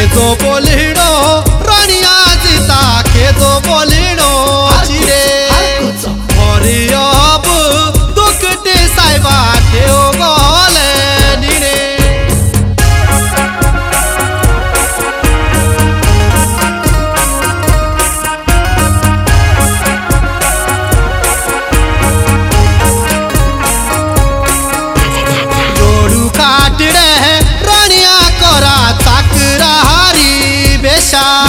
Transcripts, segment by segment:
तो बोलिणो रानिया जीता के तो बोलिणो चिरे मोरी अब दुखटे साइबा के ओ गोले निरे जोड़ू काट रे रानिया कोरा चाकरा हारी बेशा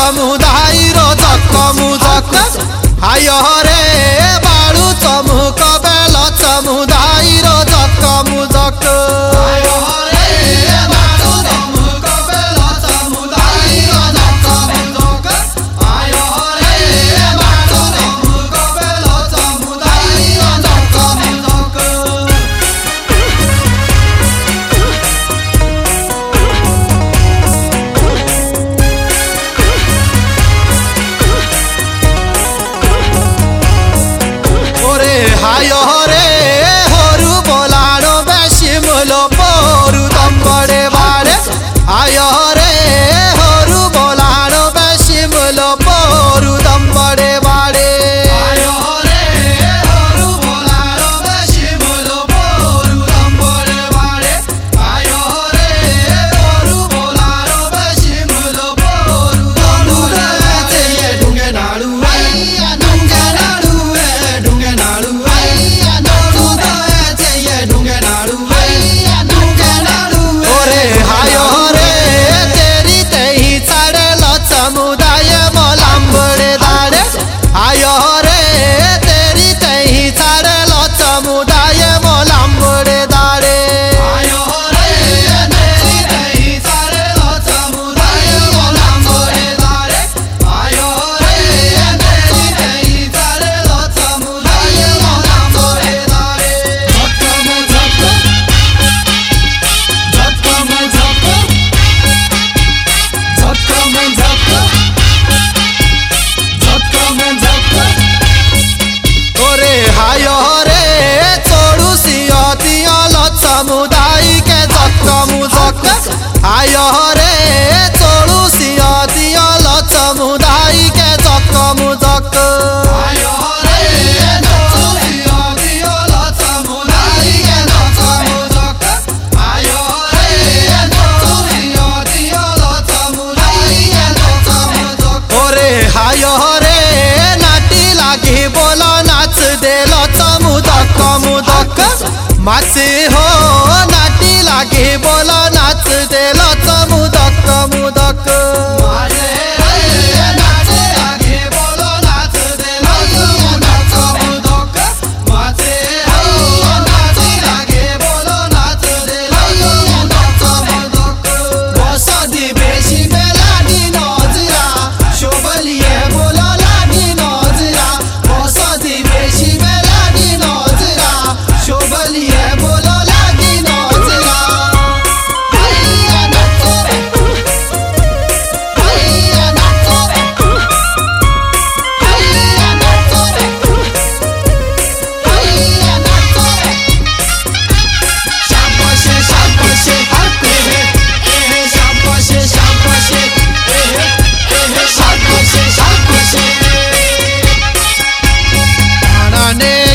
समुदाय रो जकमुजक आय रे बाळू चमुक बेल समुदाय रो जकमुजक हाय रे होरु बोलानो बेशी मुलो पोरु दंबड़े बाड़े आय रे होरु बोलानो बेशी मुलो पोरु दंबड़े बाड़े आय रे होरु बोलानो बेशी मुलो पोरु दंबड़े बाड़े आय रे होरु बोलानो बेशी मुलो पोरु दंबड़े बाड़े ढूंगे नाड़ू ढूंगे नाड़ू समुदाय मोलांबड़े दाड़े आय रे तेरी तही छाड़ेल समुदाय मोलांबड़े दाड़े आय रे तेरी तही छाड़ेल समुदाय मोलांबड़े दाड़े आय रे तेरी तही छाड़ेल समुदाय मोलांबड़े दाड़े हाय रे छोड़ू सियतियल समुदाय के जकमुजक आय रे छोड़ू सियतियल समुदाय के जकमुजक आय रे छोड़ू सियतियल समुदाय के जकमुजक आय रे छोड़ू सियतियल समुदाय के जकमुजक ओरे हाय रे नाटी लागी बोलो नाच देल चमुदक मुदक माचे हो नाटी लागे बोल नाच देल चमुदक मुदक ने